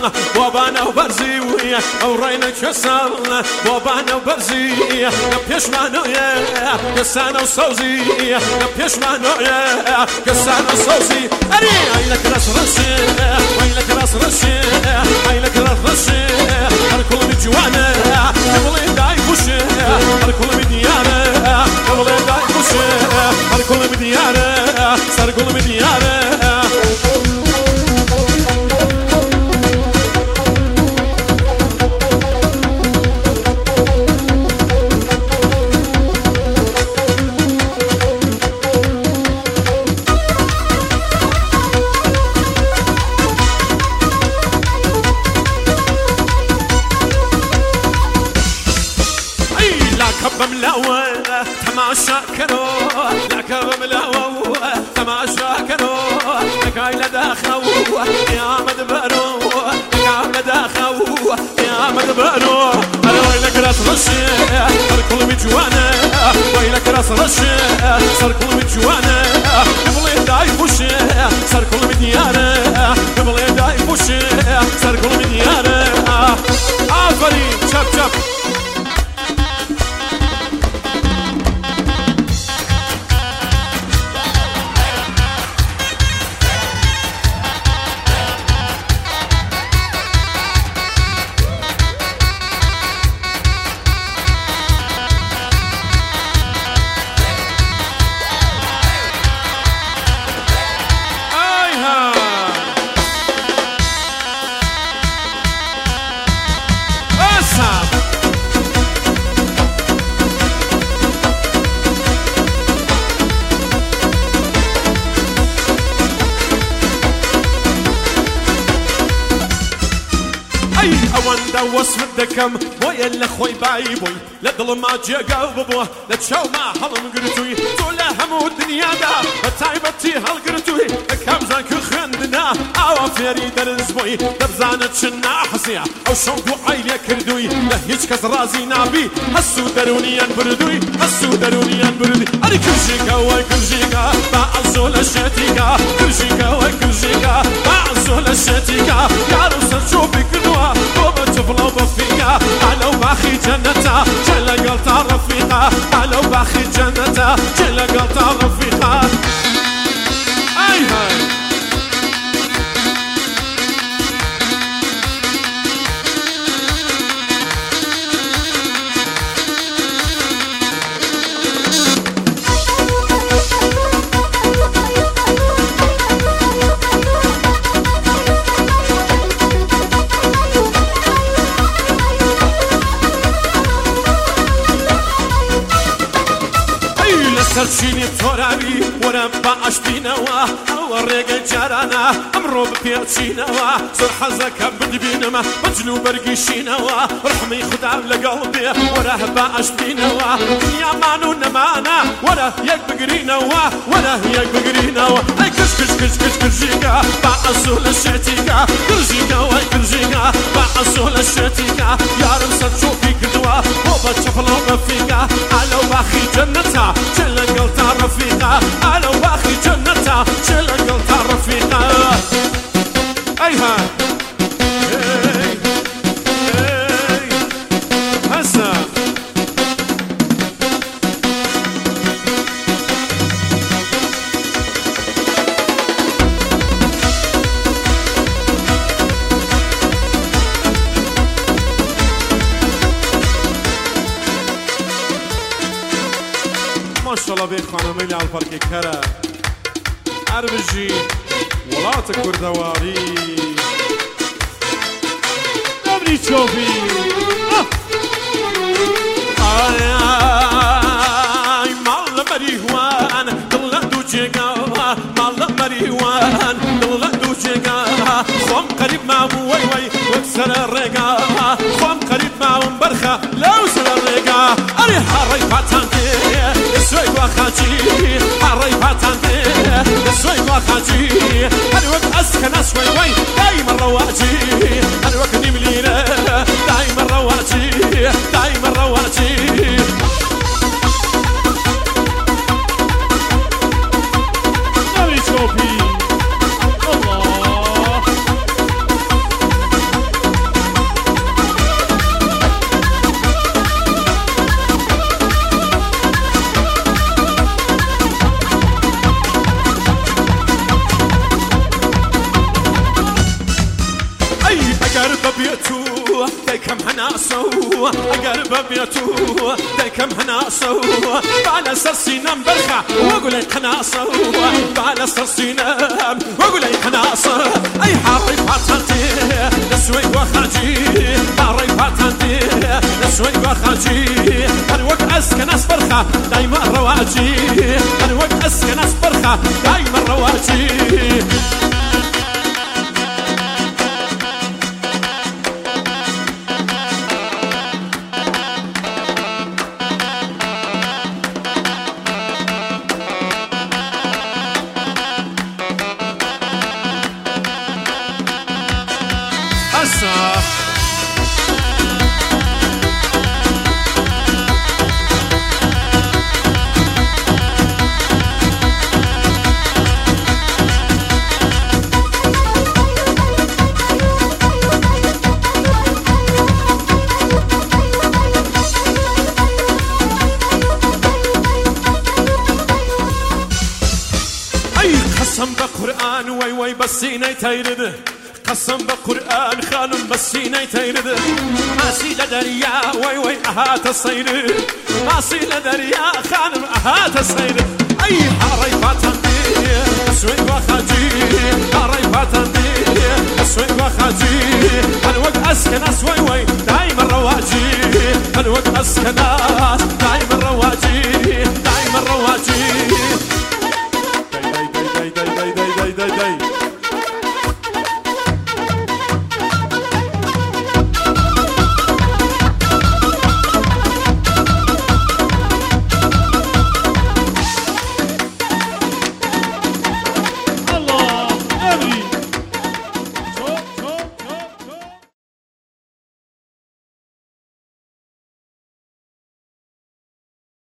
بابانا وبرزي ويا ورينا كسر بابانا وبرزي نبيش مانويا كسانا وصوزي نبيش مانويا كسانا وصوزي أري عيلك راس رشي عيلك راس رشي عيلك راس رشي الكل بجوانا قبل داي بوشي الكل بديارة قبل داي بوشي الكل بديارة صار كل بديارة بملاوة تماشا كنو لك بملاوة تماشا كنو لك عيلة داخو يا مدبرو لك عيلة داخو يا مدبرو أنا ويلك راس رشي صار كل مجوانا ويلك راس رشي صار كل مجوانا قبل يداي بوشي صار كل مديارة قبل يداي بوشي صار كل مديارة آفرين شاب شاب أوندا وصف الدكم ويا الأخوي بايبوي لدل ما جا قلبه لتشاو ما حلم قرتوي تولا همو الدنيا دا فتايبتي هالقرتوي كم زانك خندنا أو فيري درزبوي دبزانة شنا حسيا أو شوقو عيلي كردوي لهيج كز رازي نابي هسو درونيان بردوي هسو درونيان بردوي أري كرجيكا وي كرجيكا بعزو لشتيكا كرجيكا وي كرجيكا بعزو لشتيكا يا روسا شوفي كنوا بتفلو بفيقا علو باخي جنتا جل قلتا رفيقا علو باخي جنتا جل قلتا رفيقا اي هاي سرچینی ترابی ورم باش بینوا او رگل جرانا امرو بپیچینوا زر حزک بدبینما مجنو برگیشینوا رحمی خدا لقلبی وره باش بینوا دنیا مانو نمانا وره یک بگرینوا وره یک بگرینوا ای کش کش کش کش کرجیکا با اصول شتیکا کرجیکا و کرجیکا با اصول شتیکا یارم سرچوفی کدوا و بچفلو بفیکا علو باخی جنتا قلتا رفيقة أنا واخي جنتا شل قلتا رفيقة أيها هسا ما شاء الله بين خانمي على الفرق كرة أربجي ولات كردواري نبري تشوفي مال مريوان دلندو جيغا مال مريوان دلندو جيغا خم قريب ما وي وي وكسر الرقا خم قريب ما برخة لو سر الرقا أري حري فاتانتي سوي وخاجي حري فاتانتي سوي وخاجي أنا وقت أسكن أسوي وي دايما رواجي أنا وقت نملينا دايما رواجي دايما رواجي نبي تشوفي الله ببيتو ديكم هناسو بعلى سرسينام برخع وقولي قناصو بعلى سرسينام وقولي قناصو أي حاري فاتنتي نسوي وخاجي حاري فاتنتي نسوي وخاجي أنا وقت أسكن أسبرخة دايما رواجي أنا وقت أسكن أسبرخة دايما رواجي قسم بقرآن وي وي بسيني تيرد قسم بقرآن خانم بسيني تيرد ماسي لدريا وي وي أهات الصير ماسي لدريا خانم أهات الصير أي حاري فاتندي أسوي وخاجي حاري فاتندي أسوي وخاجي الوقت أسكن أسوي وي دايما رواجي الوقت أسكن